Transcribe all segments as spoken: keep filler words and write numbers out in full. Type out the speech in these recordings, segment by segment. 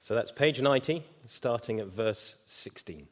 So that's page ninety, starting at verse sixteen.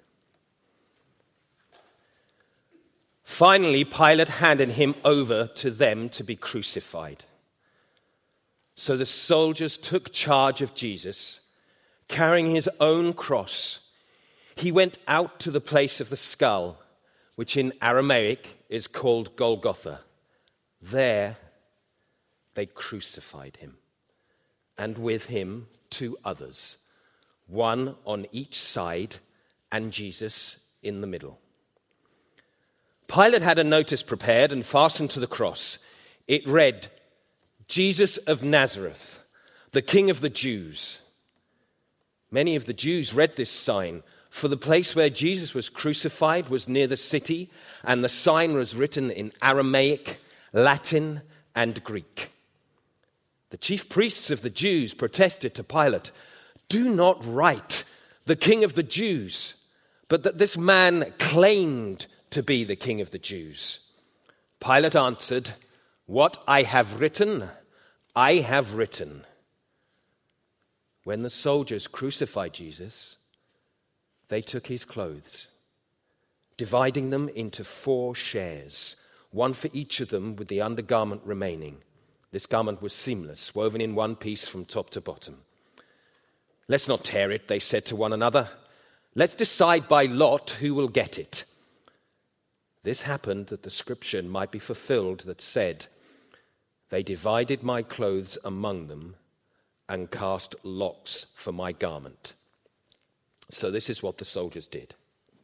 Finally, Pilate handed him over to them to be crucified. So the soldiers took charge of Jesus, carrying his own cross. He went out to the place of the skull, which in Aramaic is called Golgotha. There they crucified him, and with him two others, one on each side and Jesus in the middle. Pilate had a notice prepared and fastened to the cross. It read, "Jesus of Nazareth, the King of the Jews." Many of the Jews read this sign, for the place where Jesus was crucified was near the city, and the sign was written in Aramaic, Latin, and Greek. The chief priests of the Jews protested to Pilate, "Do not write the King of the Jews," but that this man claimed to be the King of the Jews. Pilate answered, "What I have written, I have written." When the soldiers crucified Jesus, they took his clothes, dividing them into four shares, one for each of them with the undergarment remaining. This garment was seamless, woven in one piece from top to bottom. "Let's not tear it," they said to one another. "Let's decide by lot who will get it." This happened that the scripture might be fulfilled that said, "They divided my clothes among them and cast lots for my garment." So this is what the soldiers did.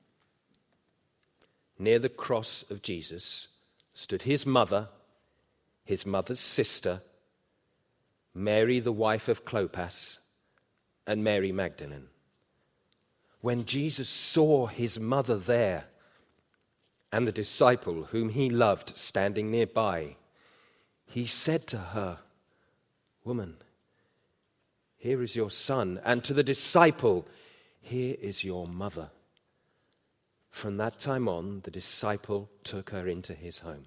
Near the cross of Jesus stood his mother, his mother's sister, Mary the wife of Clopas, and Mary Magdalene. When Jesus saw his mother there, and the disciple whom he loved standing nearby, he said to her, "Woman, here is your son," and to the disciple, "Here is your mother." From that time on, the disciple took her into his home.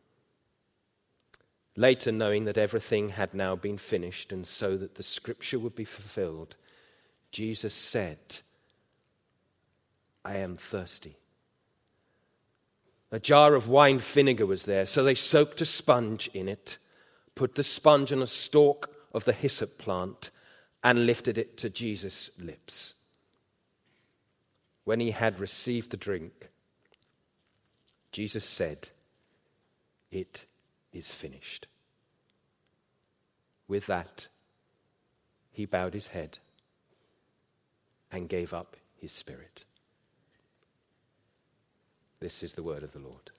Later, knowing that everything had now been finished, and so that the scripture would be fulfilled, Jesus said, "I am thirsty." A jar of wine vinegar was there, so they soaked a sponge in it, put the sponge on a stalk of the hyssop plant, and lifted it to Jesus' lips. When he had received the drink, Jesus said, "It is finished." With that, he bowed his head and gave up his spirit. This is the word of the Lord.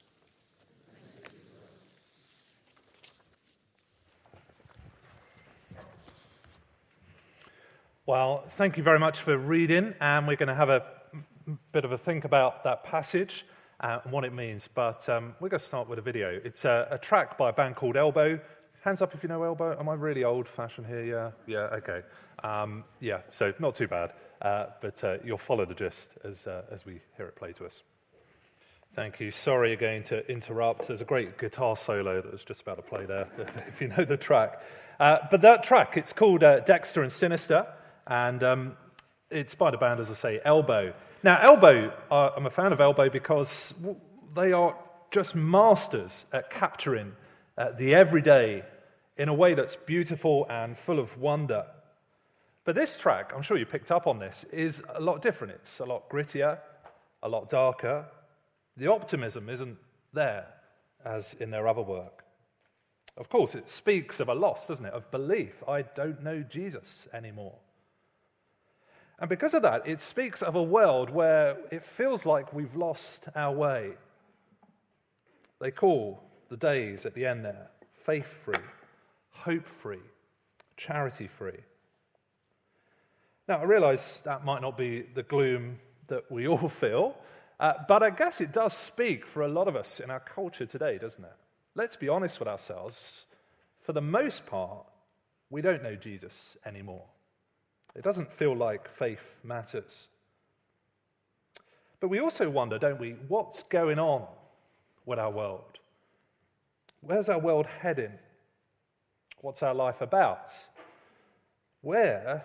Well, thank you very much for reading, and we're going to have a bit of a think about that passage uh, and what it means. But um, we're going to start with a video. It's a, a track by a band called Elbow. Hands up if you know Elbow. Am I really old-fashioned here? Yeah, yeah, okay. Um, yeah, so not too bad. Uh, but uh, you'll follow the gist as uh, as we hear it play to us. Thank you. Sorry again to interrupt. There's a great guitar solo that was just about to play there, if you know the track. Uh, but that track, it's called uh, Dexter and Sinister, and um, it's by the band, as I say, Elbow. Now, Elbow, uh, I'm a fan of Elbow because they are just masters at capturing uh, the everyday in a way that's beautiful and full of wonder. But this track, I'm sure you picked up on this, is a lot different. It's a lot grittier, a lot darker. The optimism isn't there as in their other work. Of course, it speaks of a loss, doesn't it, of belief. I don't know Jesus anymore. And because of that, it speaks of a world where it feels like we've lost our way. They call the days at the end there faith-free, hope-free, charity-free. Now, I realise that might not be the gloom that we all feel, uh, but I guess it does speak for a lot of us in our culture today, doesn't it? Let's be honest with ourselves. For the most part, we don't know Jesus anymore. It doesn't feel like faith matters. But we also wonder, don't we, what's going on with our world? Where's our world heading? What's our life about? Where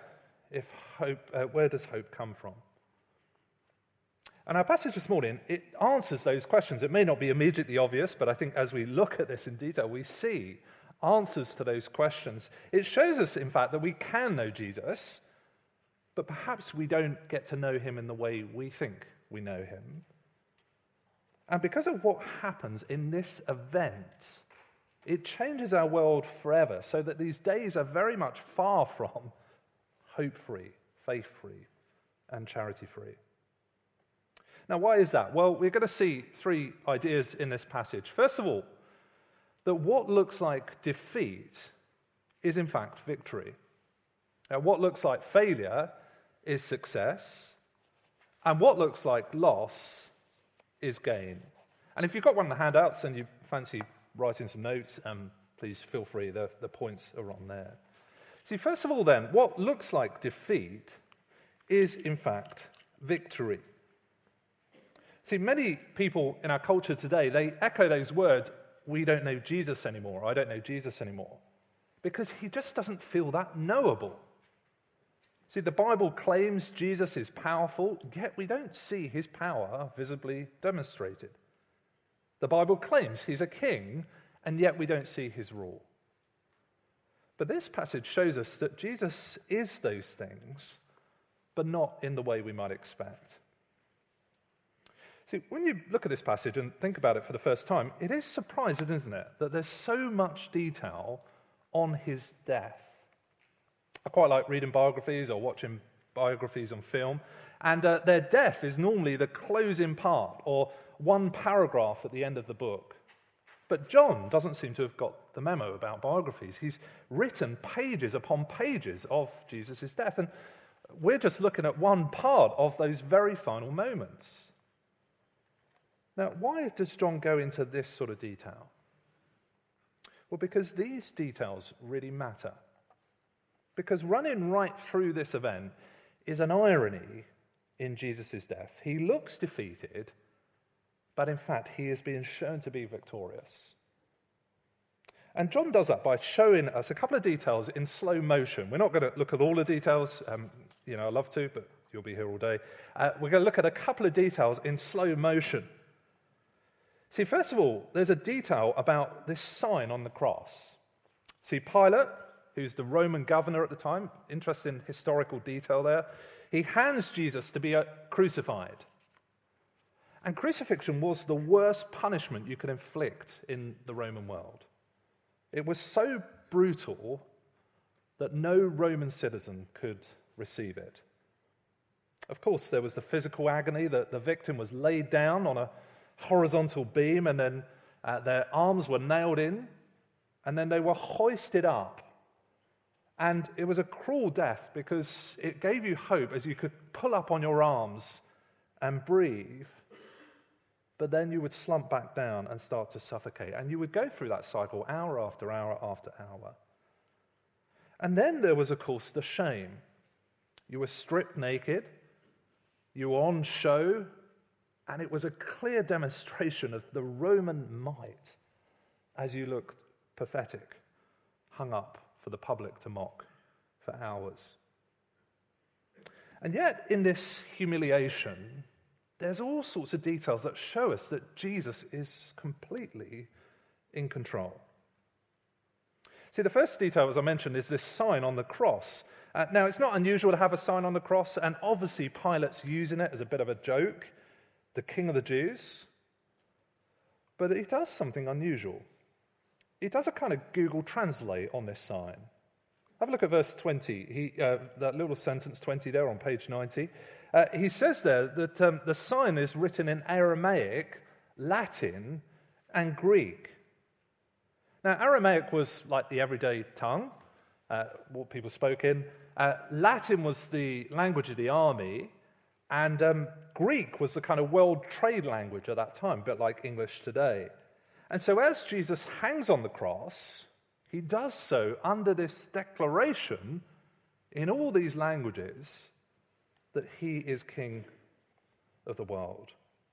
If hope, uh, where does hope come from? And our passage this morning, it answers those questions. It may not be immediately obvious, but I think as we look at this in detail, we see answers to those questions. It shows us, in fact, that we can know Jesus, but perhaps we don't get to know him in the way we think we know him. And because of what happens in this event, it changes our world forever, so that these days are very much far from hope-free, faith-free, and charity-free. Now, why is that? Well, we're going to see three ideas in this passage. First of all, that what looks like defeat is in fact victory. Now, what looks like failure is success, and what looks like loss is gain. And if you've got one of the handouts and you fancy writing some notes, um, please feel free, the, the points are on there. See, first of all then, what looks like defeat is in fact victory. See, many people in our culture today, they echo those words, we don't know Jesus anymore, I don't know Jesus anymore, because he just doesn't feel that knowable. See, the Bible claims Jesus is powerful, yet we don't see his power visibly demonstrated. The Bible claims he's a king, and yet we don't see his rule. But this passage shows us that Jesus is those things, but not in the way we might expect. See, when you look at this passage and think about it for the first time, it is surprising, isn't it, that there's so much detail on his death. I quite like reading biographies or watching biographies on film, and uh, their death is normally the closing part or one paragraph at the end of the book. But John doesn't seem to have got the memo about biographies. He's written pages upon pages of Jesus' death, and we're just looking at one part of those very final moments. Now, why does John go into this sort of detail? Well, because these details really matter. Because running right through this event is an irony in Jesus' death. He looks defeated, but in fact, he is being shown to be victorious. And John does that by showing us a couple of details in slow motion. We're not going to look at all the details. Um, you know, I'd love to, but you'll be here all day. Uh, we're going to look at a couple of details in slow motion. See, first of all, there's a detail about this sign on the cross. See, Pilate, who's the Roman governor at the time, interesting historical detail there, he hands Jesus to be crucified. And crucifixion was the worst punishment you could inflict in the Roman world. It was so brutal that no Roman citizen could receive it. Of course, there was the physical agony that the victim was laid down on a horizontal beam, and then uh, their arms were nailed in, and then they were hoisted up. And it was a cruel death because it gave you hope as you could pull up on your arms and breathe, but then you would slump back down and start to suffocate. And you would go through that cycle hour after hour after hour. And then there was, of course, the shame. You were stripped naked, you were on show, and it was a clear demonstration of the Roman might as you looked pathetic, hung up for the public to mock for hours. And yet, in this humiliation, there's all sorts of details that show us that Jesus is completely in control. See, the first detail, as I mentioned, is this sign on the cross. Uh, now, it's not unusual to have a sign on the cross, and obviously Pilate's using it as a bit of a joke, the King of the Jews. But he does something unusual. He does a kind of Google Translate on this sign. Have a look at verse twenty, he, uh, that little sentence twenty there on page ninety. Uh, he says there that um, the sign is written in Aramaic, Latin, and Greek. Now, Aramaic was like the everyday tongue, uh, what people spoke in. Uh, Latin was the language of the army, and um, Greek was the kind of world trade language at that time, a bit like English today. And so as Jesus hangs on the cross, he does so under this declaration in all these languages that he is king of the world.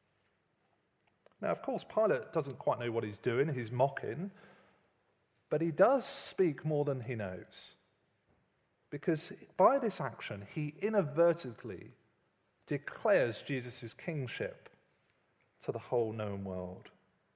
Now, of course, Pilate doesn't quite know what he's doing. He's mocking. But he does speak more than he knows. because by this action, he inadvertently declares Jesus' kingship to the whole known world.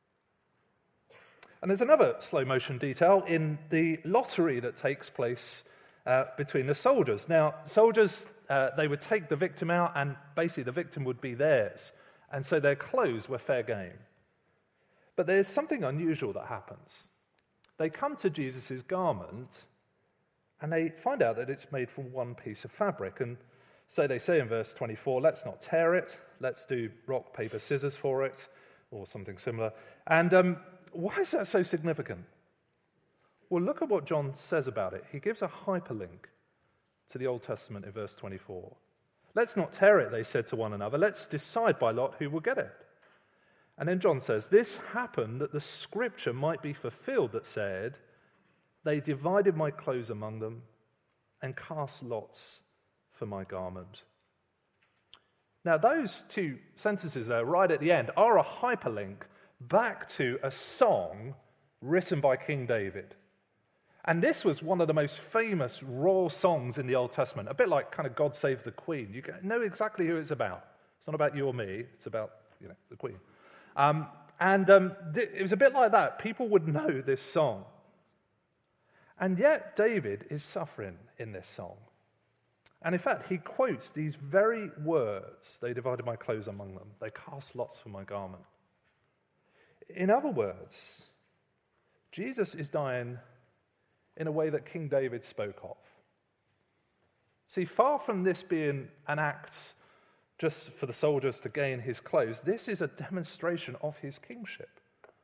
And there's another slow motion detail in the lottery that takes place uh, between the soldiers. Now, soldiers, uh, they would take the victim out, and basically the victim would be theirs. And so their clothes were fair game. But there's something unusual that happens. They come to Jesus' garment, and they find out that it's made from one piece of fabric. And so they say in verse twenty-four, let's not tear it, let's do rock, paper, scissors for it, or something similar. And um, why is that so significant? Well, look at what John says about it. He gives a hyperlink to the Old Testament in verse twenty-four. Let's not tear it, they said to one another. Let's decide by lot who will get it. And then John says, this happened that the scripture might be fulfilled that said, they divided my clothes among them and cast lots for my garment. Now, those two sentences there, right at the end, are a hyperlink back to a song written by King David. And this was one of the most famous royal songs in the Old Testament, a bit like kind of God Save the Queen. You know exactly who it's about. It's not about you or me, it's about, you know, the Queen. Um, and um, th- it was a bit like that. People would know this song. And yet David is suffering in this song. And in fact, he quotes these very words, they divided my clothes among them, they cast lots for my garment. In other words, Jesus is dying in a way that King David spoke of. See, far from this being an act just for the soldiers to gain his clothes, this is a demonstration of his kingship.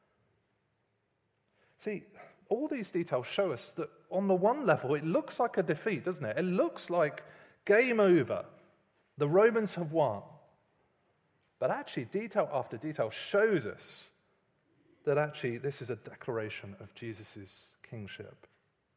See, all these details show us that on the one level, it looks like a defeat, doesn't it? It looks like game over. The Romans have won. But actually, detail after detail shows us that actually this is a declaration of Jesus' kingship.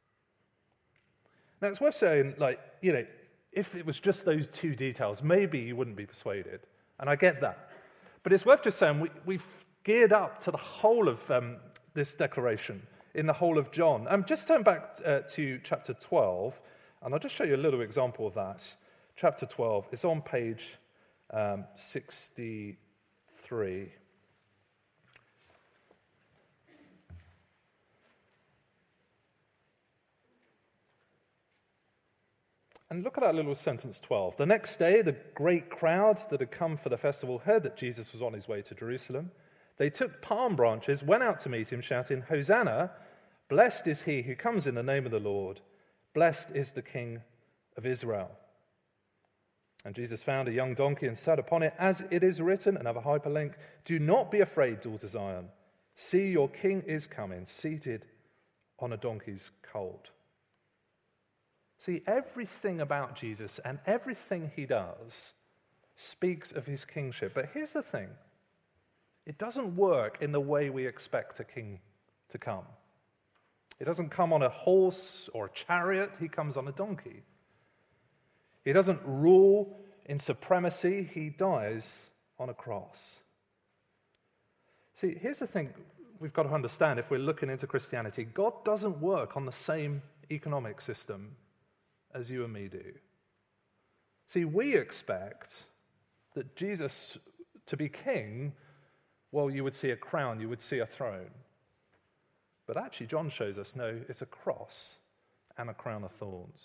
Now, it's worth saying, like, you know, if it was just those two details, maybe you wouldn't be persuaded. And I get that. But it's worth just saying we, we've geared up to the whole of um, this declaration in the whole of John. Um, just turn back uh, to chapter twelve, and I'll just show you a little example of that. Chapter twelve is on page um, sixty-three. And look at that little sentence twelve. The next day, the great crowds that had come for the festival heard that Jesus was on his way to Jerusalem. They took palm branches, went out to meet him, shouting, Hosanna, blessed is he who comes in the name of the Lord. Blessed is the King of Israel. And Jesus found a young donkey and sat upon it, as it is written, another hyperlink, do not be afraid, daughter Zion. See, your king is coming, seated on a donkey's colt. See, everything about Jesus and everything he does speaks of his kingship. But here's the thing. It doesn't work in the way we expect a king to come. He doesn't come on a horse or a chariot. He comes on a donkey. He doesn't rule in supremacy. He dies on a cross. See, here's the thing we've got to understand if we're looking into Christianity. God doesn't work on the same economic system as you and me do. See, we expect that Jesus, to be king, well, you would see a crown, you would see a throne. But actually, John shows us, no, it's a cross and a crown of thorns.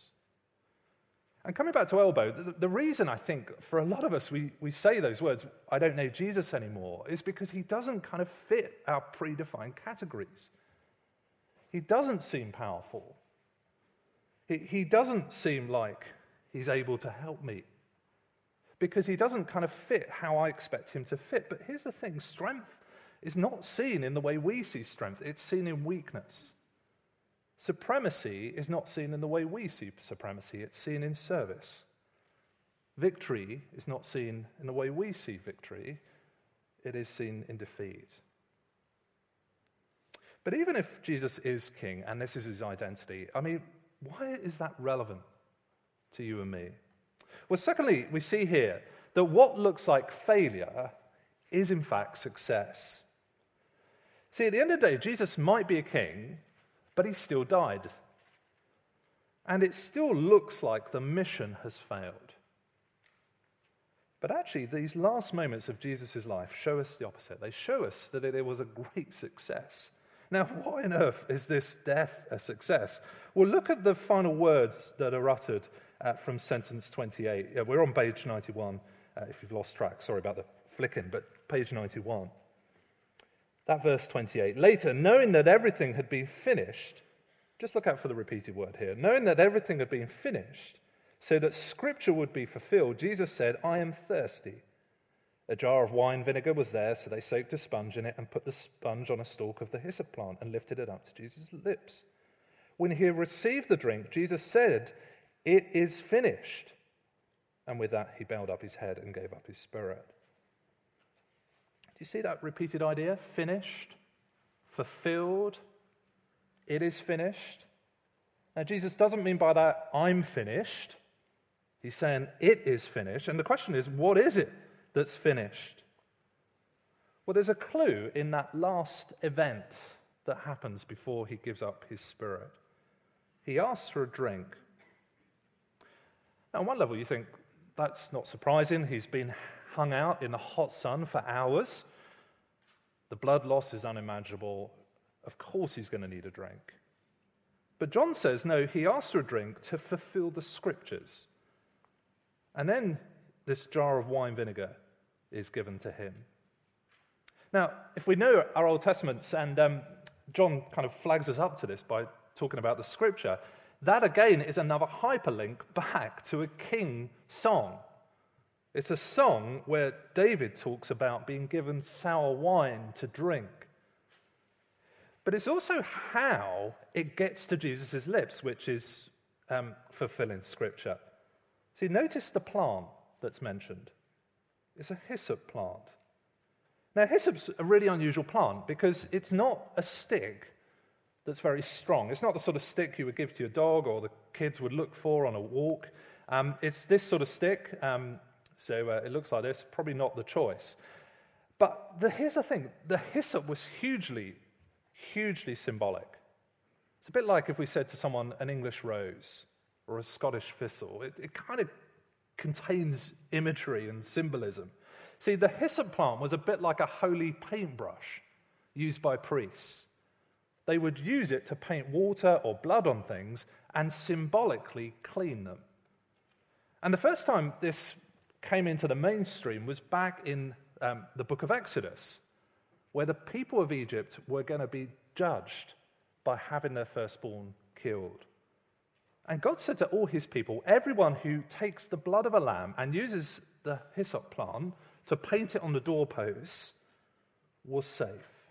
And coming back to Elbow, the, the reason I think for a lot of us we, we say those words, I don't know Jesus anymore, is because he doesn't kind of fit our predefined categories. He doesn't seem powerful. He, he doesn't seem like he's able to help me, because he doesn't kind of fit how I expect him to fit. But here's the thing, strength is not seen in the way we see strength, it's seen in weakness. Supremacy is not seen in the way we see supremacy, it's seen in service. Victory is not seen in the way we see victory, it is seen in defeat. But even if Jesus is king, and this is his identity, I mean, why is that relevant to you and me? Well, secondly, we see here that what looks like failure is in fact success. See, at the end of the day, Jesus might be a king, but he still died. And it still looks like the mission has failed. But actually, these last moments of Jesus' life show us the opposite. They show us that it was a great success. Now, why on earth is this death a success? Well, look at the final words that are uttered uh, from sentence twenty-eight. Yeah, we're on page ninety-one, uh, if you've lost track. Sorry about the flicking, but page ninety-one. That verse twenty-eight. Later, knowing that everything had been finished, just look out for the repeated word here. Knowing that everything had been finished, so that Scripture would be fulfilled, Jesus said, I am thirsty. A jar of wine vinegar was there, so they soaked a sponge in it and put the sponge on a stalk of the hyssop plant and lifted it up to Jesus' lips. When he had received the drink, Jesus said, it is finished. And with that, he bowed up his head and gave up his spirit. Do you see that repeated idea? Finished, fulfilled, it is finished. Now, Jesus doesn't mean by that, I'm finished. He's saying it is finished. And the question is, what is it that's finished? Well, there's a clue in that last event that happens before he gives up his spirit. He asks for a drink. Now, on one level, you think, that's not surprising. He's been hung out in the hot sun for hours. The blood loss is unimaginable. Of course he's going to need a drink. But John says, no, he asks for a drink to fulfill the Scriptures. And then this jar of wine vinegar is given to him. Now, if we know our Old Testaments, and um, John kind of flags us up to this by talking about the Scripture, that again is another hyperlink back to a king song. It's a song where David talks about being given sour wine to drink. But it's also how it gets to Jesus' lips, which is um, fulfilling Scripture. See, notice the plant that's mentioned. It's a hyssop plant. Now, hyssop's a really unusual plant because it's not a stick that's very strong. It's not the sort of stick you would give to your dog or the kids would look for on a walk. Um, it's this sort of stick, um, so uh, it looks like this, probably not the choice. But the, here's the thing, the hyssop was hugely, hugely symbolic. It's a bit like if we said to someone an English rose or a Scottish thistle. It, it kind of contains imagery and symbolism. See, the hyssop plant was a bit like a holy paintbrush used by priests. They would use it to paint water or blood on things and symbolically clean them. And the first time this came into the mainstream was back in um, the book of Exodus, where the people of Egypt were going to be judged by having their firstborn killed. And God said to all his people, everyone who takes the blood of a lamb and uses the hyssop plant to paint it on the doorposts was safe.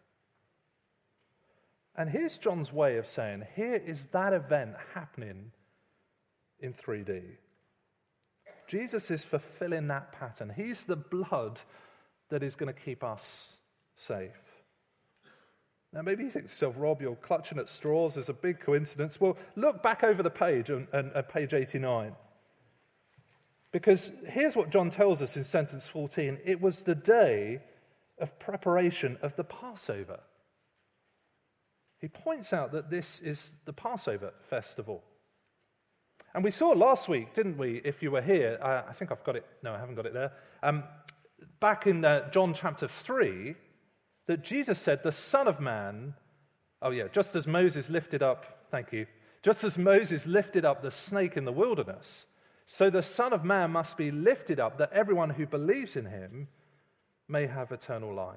And here's John's way of saying, here is that event happening in three D. Jesus is fulfilling that pattern. He's the blood that is going to keep us safe. Now, maybe you think to yourself, Rob, you're clutching at straws. There's a big coincidence. Well, look back over the page on, on, on page eighty-nine. Because here's what John tells us in sentence fourteen. It was the day of preparation of the Passover. He points out that this is the Passover festival. And we saw last week, didn't we, if you were here, uh, I think I've got it, no, I haven't got it there, um, back in uh, John chapter three, that Jesus said, the Son of Man, oh yeah, just as Moses lifted up, thank you, just as Moses lifted up the snake in the wilderness, so the Son of Man must be lifted up, that everyone who believes in him may have eternal life.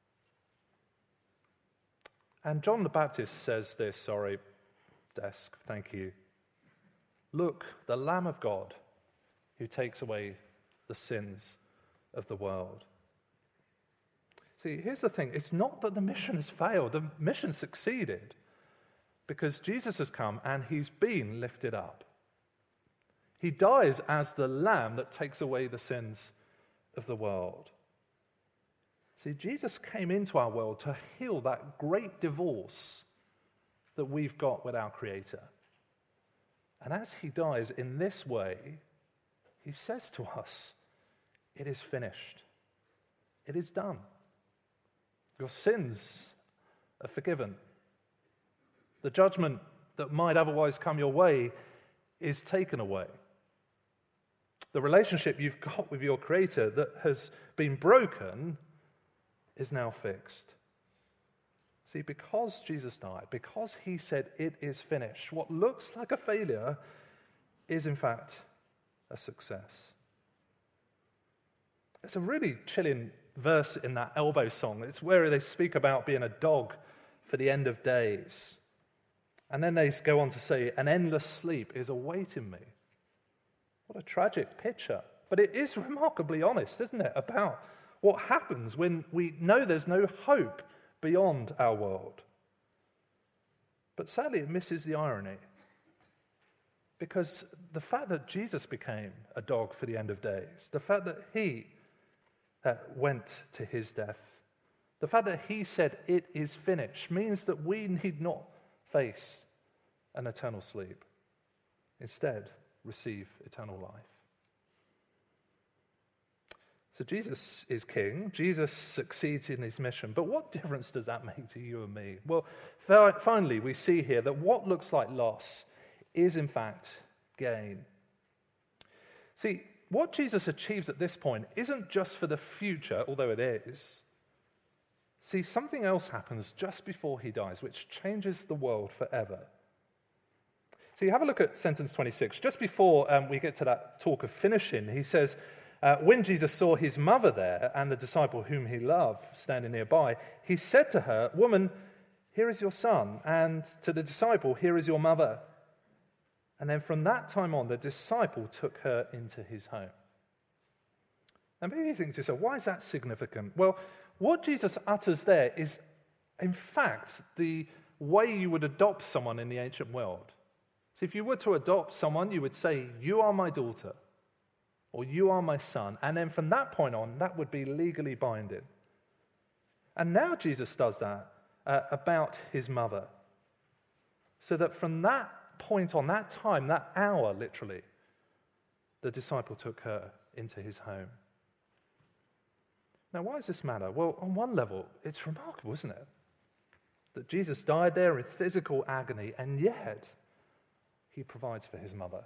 And John the Baptist says this, sorry, desk, thank you. Look, the Lamb of God who takes away the sins of the world. See, here's the thing. It's not that the mission has failed. The mission succeeded because Jesus has come and he's been lifted up. He dies as the Lamb that takes away the sins of the world. See, Jesus came into our world to heal that great divorce that we've got with our Creator. And as he dies in this way, he says to us, it is finished. It is done. Your sins are forgiven. The judgment that might otherwise come your way is taken away. The relationship you've got with your Creator that has been broken is now fixed. See, because Jesus died, because he said it is finished, what looks like a failure is in fact a success. It's a really chilling verse in that Elbow song. It's where they speak about being a dog for the end of days. And then they go on to say, an endless sleep is awaiting me. What a tragic picture. But it is remarkably honest, isn't it, about what happens when we know there's no hope beyond our world. But sadly, it misses the irony. Because the fact that Jesus became a dog for the end of days, the fact that he uh, went to his death, the fact that he said it is finished, means that we need not face an eternal sleep. Instead, receive eternal life. So Jesus is king. Jesus succeeds in his mission. But what difference does that make to you and me? Well, finally, we see here that what looks like loss is in fact gain. See, what Jesus achieves at this point isn't just for the future, although it is. See, something else happens just before he dies, which changes the world forever. So you have a look at sentence twenty-six. Just before um, we get to that talk of finishing, he says, uh, when Jesus saw his mother there and the disciple whom he loved standing nearby, he said to her, "Woman, here is your son," and to the disciple, "Here is your mother." And then from that time on, the disciple took her into his home. Now maybe you think to yourself, why is that significant? Well, what Jesus utters there is, in fact, the way you would adopt someone in the ancient world. So if you were to adopt someone, you would say, "You are my daughter," or "You are my son." And then from that point on, that would be legally binding. And now Jesus does that uh, about his mother. So that from that point on, that time, that hour, literally, the disciple took her into his home. Now, why does this matter? Well, on one level, it's remarkable, isn't it? That Jesus died there in physical agony, and yet he provides for his mother.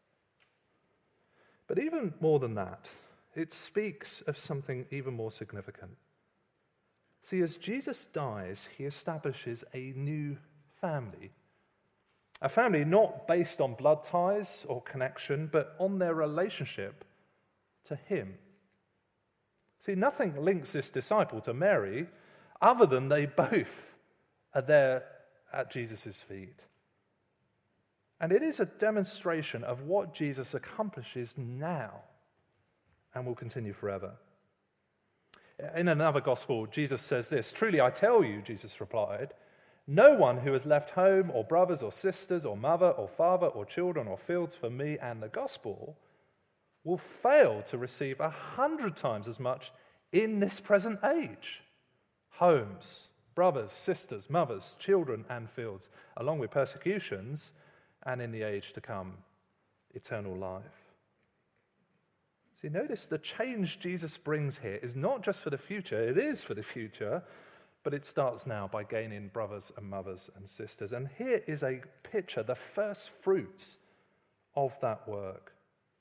But even more than that, it speaks of something even more significant. See, as Jesus dies, he establishes a new family. A family not based on blood ties or connection, but on their relationship to him. See, nothing links this disciple to Mary other than they both are there at Jesus' feet. And it is a demonstration of what Jesus accomplishes now and will continue forever. In another gospel, Jesus says this, "Truly I tell you," Jesus replied, "no one who has left home or brothers or sisters or mother or father or children or fields for me and the gospel will fail to receive a hundred times as much in this present age. Homes, brothers, sisters, mothers, children, and fields, along with persecutions, and in the age to come, eternal life." See, notice the change Jesus brings here is not just for the future, it is for the future, but it starts now by gaining brothers and mothers and sisters. And here is a picture, the first fruits of that work.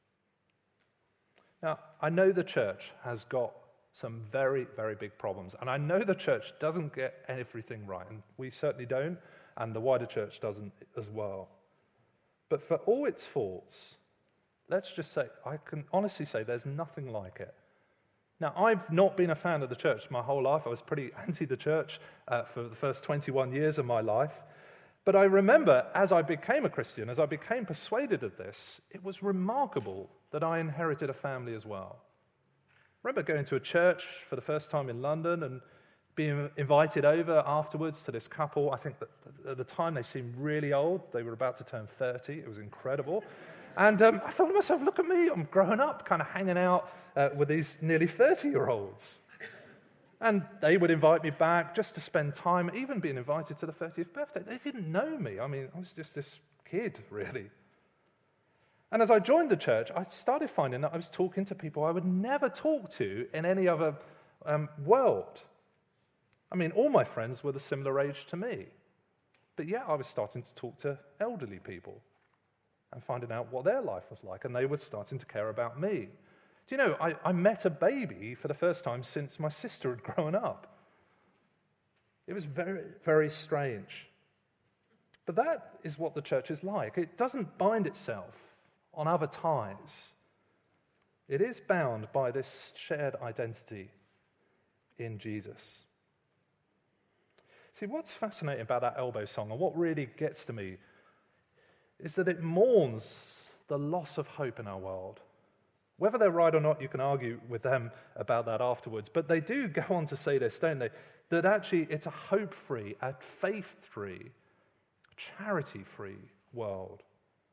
Now, I know the church has got some very, very big problems, and I know the church doesn't get everything right, and we certainly don't, and the wider church doesn't as well. But for all its faults, let's just say, I can honestly say there's nothing like it. Now, I've not been a fan of the church my whole life. I was pretty anti the church uh, for the first twenty-one years of my life. But I remember, as I became a Christian, as I became persuaded of this, it was remarkable that I inherited a family as well. I remember going to a church for the first time in London and being invited over afterwards to this couple. I think that at the time they seemed really old. They were about to turn thirty. It was incredible. And um, I thought to myself, look at me, I'm growing up, kind of hanging out uh, with these nearly thirty-year-olds. And they would invite me back just to spend time, even being invited to the thirtieth birthday. They didn't know me. I mean, I was just this kid, really. And as I joined the church, I started finding that I was talking to people I would never talk to in any other um, world. I mean, all my friends were the similar age to me. But yet I was starting to talk to elderly people. and finding out what their life was like, and they were starting to care about me. Do you know, I, I met a baby for the first time since my sister had grown up. It was very, very strange. But that is what the church is like. It doesn't bind itself on other ties. It is bound by this shared identity in Jesus. See, what's fascinating about that Elbow song, and what really gets to me, is that it mourns the loss of hope in our world. Whether they're right or not, you can argue with them about that afterwards, but they do go on to say this, don't they? That actually it's a hope-free, a faith-free, charity-free world.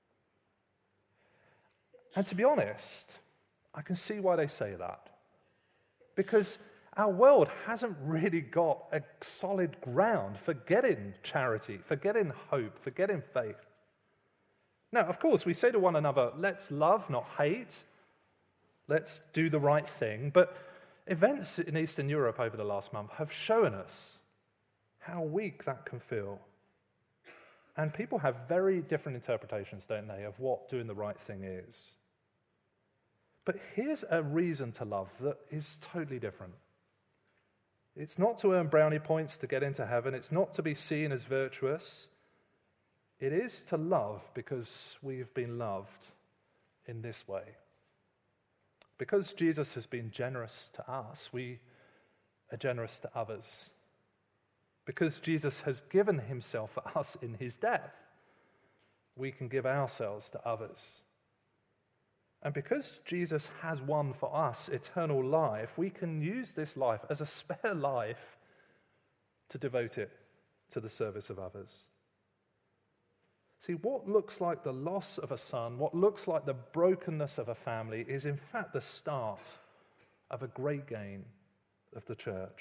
And to be honest, I can see why they say that. Because our world hasn't really got a solid ground for getting charity, for getting hope, for getting faith. Now, of course, we say to one another, let's love, not hate. Let's do the right thing. But events in Eastern Europe over the last month have shown us how weak that can feel. And people have very different interpretations, don't they, of what doing the right thing is. But here's a reason to love that is totally different. It's not to earn brownie points to get into heaven. It's not to be seen as virtuous. It is to love because we've been loved in this way. Because Jesus has been generous to us, we are generous to others. Because Jesus has given himself for us in his death, we can give ourselves to others. And because Jesus has won for us eternal life, we can use this life as a spare life to devote it to the service of others. See, what looks like the loss of a son, what looks like the brokenness of a family, is in fact the start of a great gain of the church.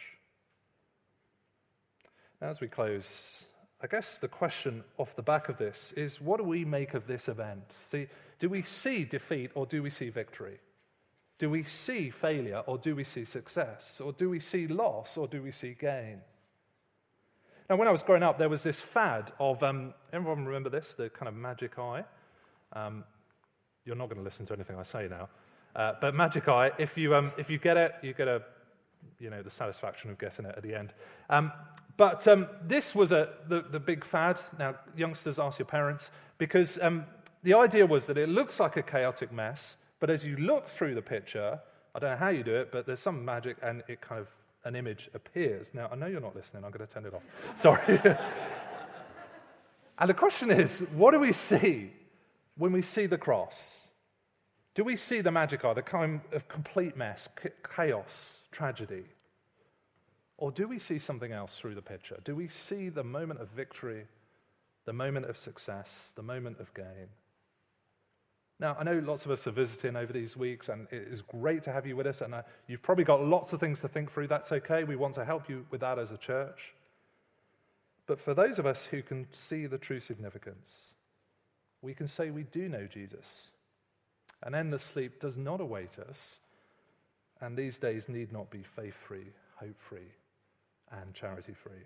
Now, as we close, I guess the question off the back of this is, what do we make of this event? See, do we see defeat or do we see victory? Do we see failure or do we see success? Or do we see loss or do we see gain? Now, when I was growing up, there was this fad of, um, everyone remember this, the kind of magic eye? Um, you're not going to listen to anything I say now. Uh, but magic eye, if you um, if you get it, you get a, you know, the satisfaction of getting it at the end. Um, but um, this was a the, the big fad. Now, youngsters, ask your parents, because um, the idea was that it looks like a chaotic mess, but as you look through the picture, I don't know how you do it, but there's some magic and it kind of, an image appears. Now, I know you're not listening. I'm going to turn it off. Sorry. And the question is, what do we see when we see the cross? Do we see the magic eye, the kind of complete mess, chaos, tragedy? Or do we see something else through the picture? Do we see the moment of victory, the moment of success, the moment of gain? Now, I know lots of us are visiting over these weeks, and it is great to have you with us, and uh, you've probably got lots of things to think through. That's okay. We want to help you with that as a church. But for those of us who can see the true significance, we can say we do know Jesus. An endless sleep does not await us, and these days need not be faith-free, hope-free, and charity-free.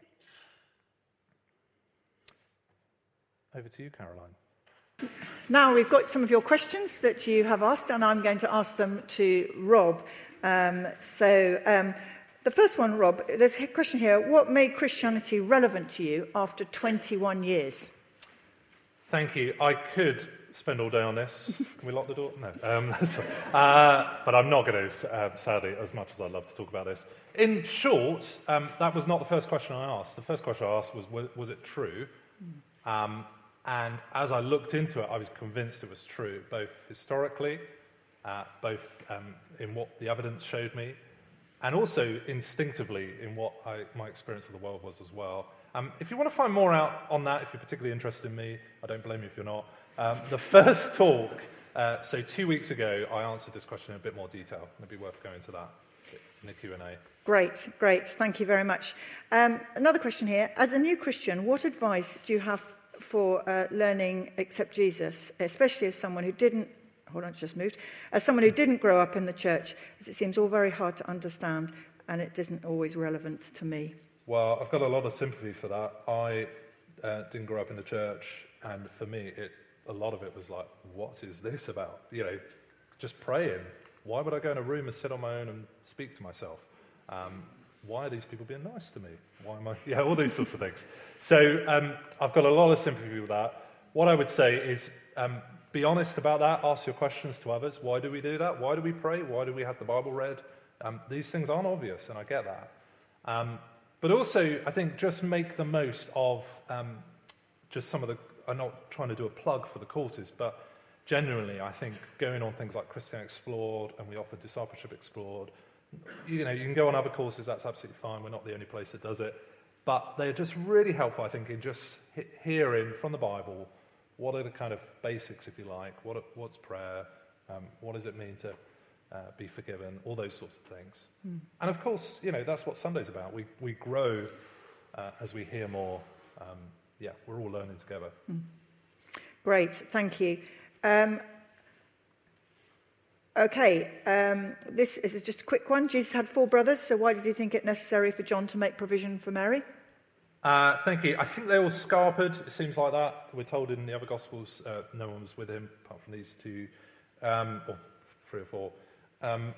Over to you, Caroline. Now we've got some of your questions that you have asked, and I'm going to ask them to Rob. Um, so um, the first one, Rob, there's a question here. What made Christianity relevant to you after twenty-one years? Thank you. I could spend all day on this. Can we lock the door? No. Um, sorry. Uh, but I'm not going to, uh, sadly, as much as I'd love to talk about this. In short, um, that was not the first question I asked. The first question I asked was, was, was it true? Um, And as I looked into it, I was convinced it was true, both historically, uh, both um, in what the evidence showed me, and also instinctively in what I, my experience of the world was as well. Um, if you want to find more out on that, if you're particularly interested in me, I don't blame you if you're not. Um, the first talk, uh, so two weeks ago, I answered this question in a bit more detail. It'd be worth going to that in the Q and A. Great, great. Thank you very much. Um, another question here. As a new Christian, what advice do you have for uh, learning Accept Jesus, especially as someone who didn't, hold on, just moved, as someone who didn't grow up in the church, as it seems all very hard to understand and it isn't always relevant to me? Well, I've got a lot of sympathy for that. I uh, didn't grow up in the church, and for me, it a lot of it was like, what is this about? You know, just praying. Why would I go in a room and sit on my own and speak to myself? Um, why are these people being nice to me? Why am I? Yeah, all these sorts of things. So um, I've got a lot of sympathy with that. What I would say is um, be honest about that. Ask your questions to others. Why do we do that? Why do we pray? Why do we have the Bible read? Um, these things aren't obvious, and I get that. Um, but also, I think just make the most of um, just some of the, I'm not trying to do a plug for the courses, but generally, I think going on things like Christian Explored, and we offer Discipleship Explored, you know, you can go on other courses, that's absolutely fine. We're not the only place that does it. But they're just really helpful, I think, in just he- hearing from the Bible what are the kind of basics, if you like, what what's prayer, um, what does it mean to uh, be forgiven, all those sorts of things. Mm. And of course, you know, that's what Sunday's about. We we grow uh, as we hear more. Um, yeah, we're all learning together. Mm. Great, thank you. Um, okay, um, this is just a quick one. Jesus had four brothers, so why did he think it necessary for John to make provision for Mary? Uh, thank you. I think they all scarpered, it seems like that. We're told in the other Gospels uh, no one was with him, apart from these two, um, or three or four. Um,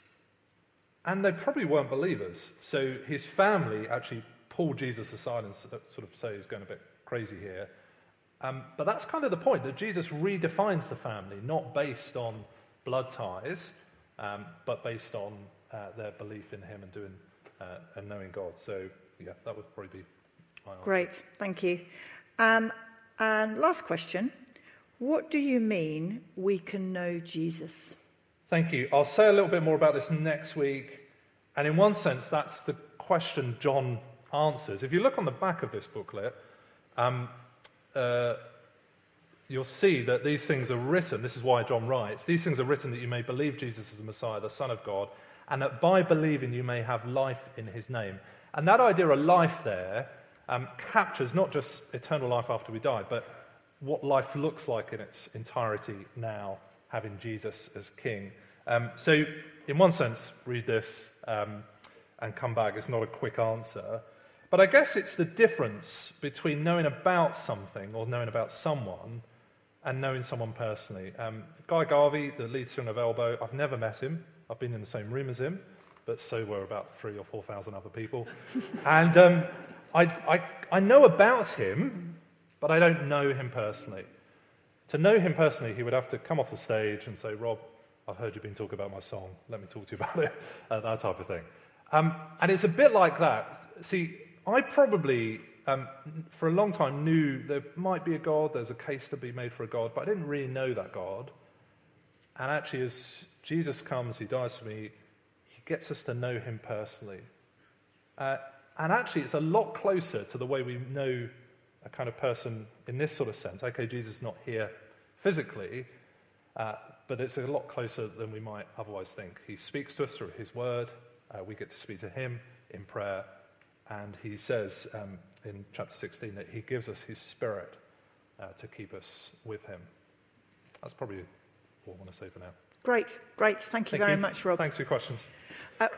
and they probably weren't believers. So his family actually pulled Jesus aside and sort of say he's going a bit crazy here. Um, but that's kind of the point, that Jesus redefines the family, not based on blood ties, um, but based on uh, their belief in him and doing uh, and knowing God. So, yeah, that would probably be my answer. Great, thank you. Um, and last question, what do you mean we can know Jesus? Thank you. I'll say a little bit more about this next week. And in one sense, that's the question John answers. If you look on the back of this booklet, um, uh, you'll see that these things are written. This is why John writes. These things are written that you may believe Jesus is the Messiah, the Son of God, and that by believing you may have life in his name. And that idea of life there um, captures not just eternal life after we die, but what life looks like in its entirety now, having Jesus as King. Um, so, in one sense, read this um, and come back. It's not a quick answer. But I guess it's the difference between knowing about something or knowing about someone and knowing someone personally. Um, Guy Garvey, the lead singer of Elbow, I've never met him. I've been in the same room as him, but so were about three or four thousand other people. and um, I, I, I know about him, but I don't know him personally. To know him personally, he would have to come off the stage and say, Rob, I've heard you've been talking about my song. Let me talk to you about it, uh, that type of thing. Um, and it's a bit like that. See, I probably, um, for a long time, knew there might be a God, there's a case to be made for a God, but I didn't really know that God. And actually, as Jesus comes, he dies for me, he gets us to know him personally. Uh, and actually, it's a lot closer to the way we know a kind of person in this sort of sense. Okay, Jesus is not here physically, uh, but it's a lot closer than we might otherwise think. He speaks to us through his word. Uh, we get to speak to him in prayer. And he says um, in chapter sixteen that he gives us his spirit uh, to keep us with him. That's probably all I want to say for now. Great, great. Thank you Thank very you. much, Rob. Thanks for your questions. Uh,